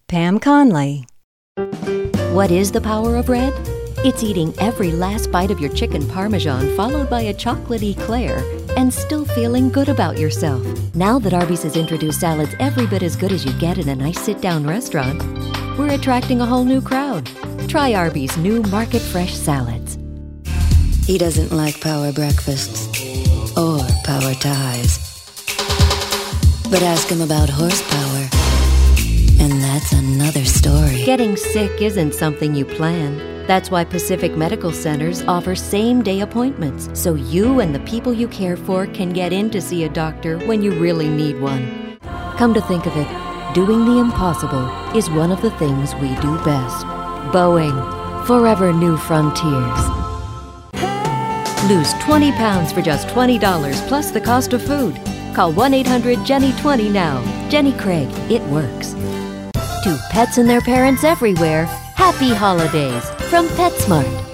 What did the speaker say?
Pam Conley. What is the power of red? It's eating every last bite of your chicken parmesan followed by a chocolate eclair and still feeling good about yourself. Now that Arby's has introduced salads every bit as good as you get in a nice sit-down restaurant, we're attracting a whole new crowd. Try Arby's new Market Fresh salads. He doesn't like power breakfasts or power ties. But ask him about horsepower, and that's another story. Getting sick isn't something you plan. That's why Pacific Medical Centers offer same-day appointments, so you and the people you care for can get in to see a doctor when you really need one. Come to think of it, doing the impossible is one of the things we do best. Boeing, forever new frontiers. Lose 20 pounds for just $20 plus the cost of food. Call 1-800-JENNY20 now. Jenny Craig, it works. To pets and their parents everywhere, happy holidays from PetSmart.